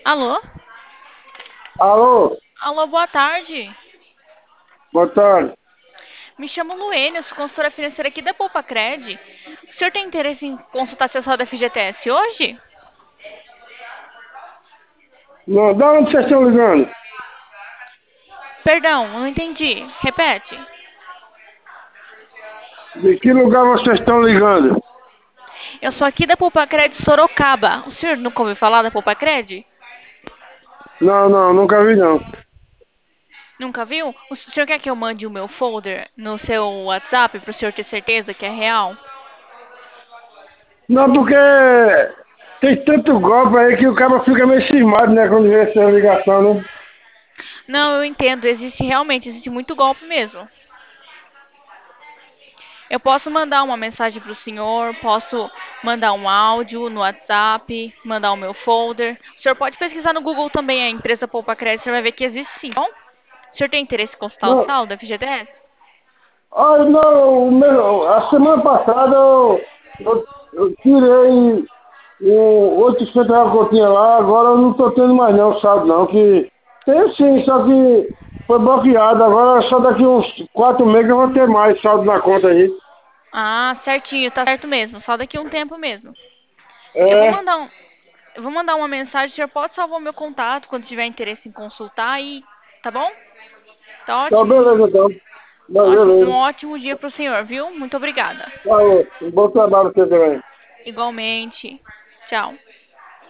Alô? Alô, Alô, boa tarde. boa tarde. Me chamo Luênia, sou consultora financeira aqui da Poupa-Cred. O senhor tem interesse em consultar seu saldo FGTS hoje? Não, da onde vocês estão ligando? Perdão, não entendi. Repete. De que lugar vocês estão ligando? Eu sou aqui da Poupa-Cred Sorocaba. O senhor nunca ouviu falar da Poupa-Cred? Não, não, nunca vi não. Nunca viu? O senhor quer que eu mande o meu folder no seu WhatsApp para o senhor ter certeza que é real? Não, porque tem tanto golpe aí que o cara fica meio cismado, né, quando vê essa ligação, né? Não, eu entendo. Existe muito golpe mesmo. Eu posso mandar uma mensagem para o senhor, posso mandar um áudio no WhatsApp, mandar o meu folder. O senhor pode pesquisar no Google também a empresa Poupa Crédito, você vai ver que existe sim. Bom, o senhor tem interesse em consultar o Não, saldo FGTS? não, a semana passada eu tirei o 800 reais que eu tinha lá, agora eu não tô tendo mais não, sabe não, que tem sim, só que foi bloqueado, agora só daqui uns 4 meses eu vou ter mais saldo na conta aí. Ah, certinho, tá certo mesmo. Só daqui a um tempo mesmo. Eu vou É, mandar um, eu vou mandar uma mensagem, o senhor pode salvar o meu contato quando tiver interesse em consultar e tá bom? Tá tá ótimo. beleza então. Ótimo, um Beleza. ótimo dia pro senhor, viu? Muito obrigada. Falou. Bom trabalho pra você também. Igualmente. Tchau.